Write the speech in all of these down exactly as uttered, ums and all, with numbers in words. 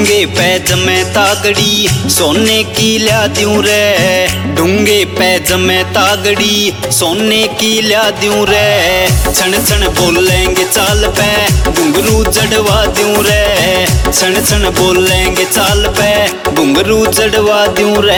ढूंगे पे जमे तागड़ी सोने की ला दूं रे, ढूंगे पे जमे तागड़ी सोने की ला दूं रे। छण छण बोलेंगे चाल पे घुंघरू जड़वा दूं रे, छण छण बोलेंगे चाल पे घुंघरू जड़वा दूं रे।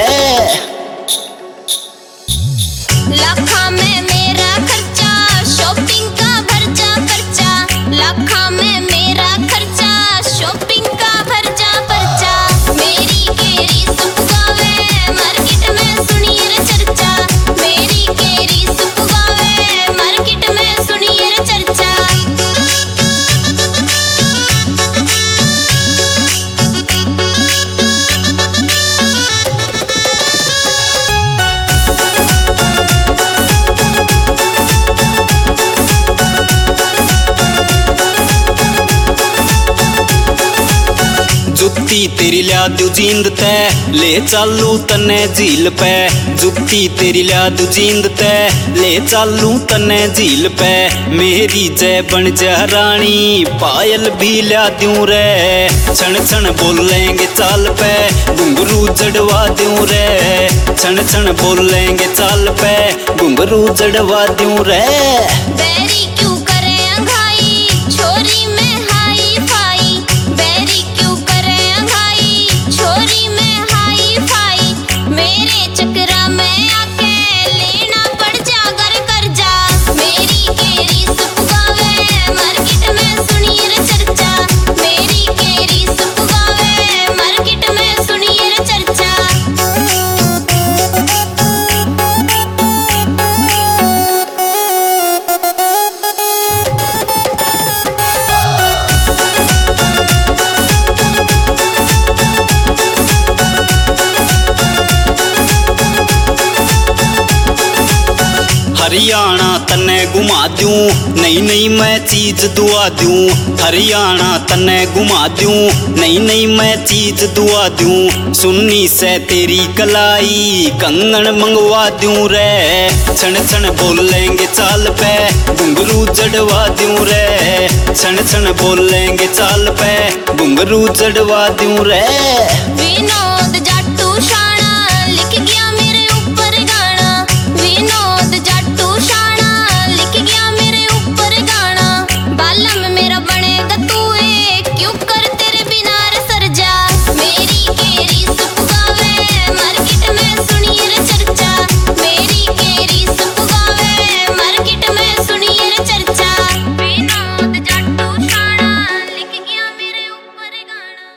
लाखा में मेरा खर्चा शॉपिंग का भरजा खर्चा, लाखा में मेरा खर्चा शॉपिंग का भरजा पर्चा। मेरी केरी सुप गावे मार्केट में सुनिए रे चर्चा, मेरी केरी सुप गावे मार्केट में सुनिए रे चर्चा। जुत्ती तेरी ला दू जींद ते ले चालू तने झील पे, जुत्ती तेरी ला दू जींद ते ले चालू तने झील पे। मेरी जय बन जा रानी पायल भी ला दूं रे, छण छण बोलेंगे चाल पे घुंघरू जड़वा दूं रे, छण छण बोलेंगे चाल पे घुंघरू जड़वा दूं रे। बैरी क्यों करे अंघाई छोरी में हाई फाई, बैरी क्यों करे अंघाई छोरी में हाई फाई। मेरे चक्रा में आके लेना पड़ जा घर कर जा, मेरी केरी सुप गावे मार्केट में सुनिए रे चर्चा, मेरी केरी सुप गावे मार्केट में सुनिए रे चर्चा। हरियाणा तन्ने घुमा दूं नई नई मैं चीज दुआ दूं, हरियाणा तन्ने घुमा दूं नई नई मैं चीज दुआ दूं। सुन्नी से तेरी कलाई कंगन मंगवा दूं रे, छण छण बोलेंगे चाल पे घुंघरू जड़वा दूं रे, छण छण बोलेंगे चाल पे घुंघरू जड़वा दूं रे। विनो